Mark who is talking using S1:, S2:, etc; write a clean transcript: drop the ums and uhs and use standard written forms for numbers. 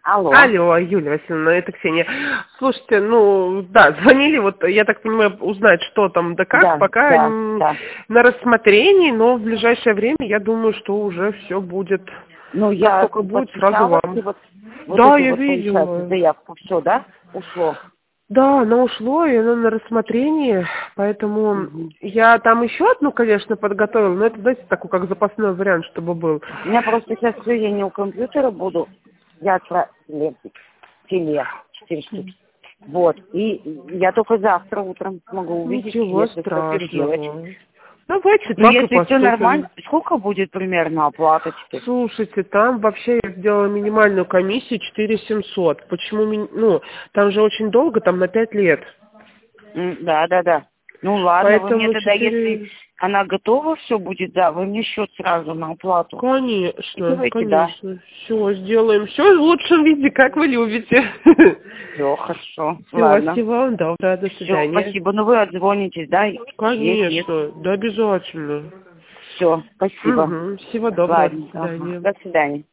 S1: Алло.
S2: Алло, Юлия Васильевна, это Ксения. Слушайте, ну, да, звонили, вот, я так понимаю, узнать, что там, да как,
S1: Да,
S2: пока
S1: да.
S2: на рассмотрении, но в ближайшее время, я думаю, что уже все будет,
S1: Ну,
S2: как
S1: я
S2: только будет, сразу
S1: подписала,
S2: вам.
S1: и вот
S2: Да,
S1: эту
S2: я
S1: вот, получается,
S2: видела.
S1: заявку, все, да, ушло?
S2: Да, оно ушло, и оно на рассмотрении, поэтому
S1: Мгм.
S2: я там еще одну, конечно, подготовила, но это, знаете, такой, как запасной вариант, чтобы был.
S1: У меня просто сейчас я не у компьютера буду, я филе 4 штуки. Вот, и я только завтра утром смогу увидеть,
S2: Ничего
S1: если что переделать.
S2: страшного. Давайте
S1: Ну,
S2: так и
S1: если все
S2: поступим.
S1: нормально, сколько будет примерно оплата теперь?
S2: Слушайте, там вообще я сделала минимальную комиссию 4700. Почему, ну, там же очень долго, там на 5 лет.
S1: Да. Ну ладно, вы мне
S2: Поэтому
S1: тогда, если
S2: 4...
S1: она готова, все будет, да, вы мне счет сразу на оплату.
S2: Конечно,
S1: Скидывайте, да.
S2: конечно. Все, сделаем. Все в лучшем виде, как вы любите.
S1: Все, хорошо,
S2: Все,
S1: ладно.
S2: всего вам доброго, до
S1: Все,
S2: свидания.
S1: спасибо. Ну вы отзвонитесь, да, если.
S2: Конечно, да обязательно.
S1: Все, спасибо.
S2: Угу. Всего доброго, до
S1: Ладно, ага.
S2: свидания.
S1: До свидания.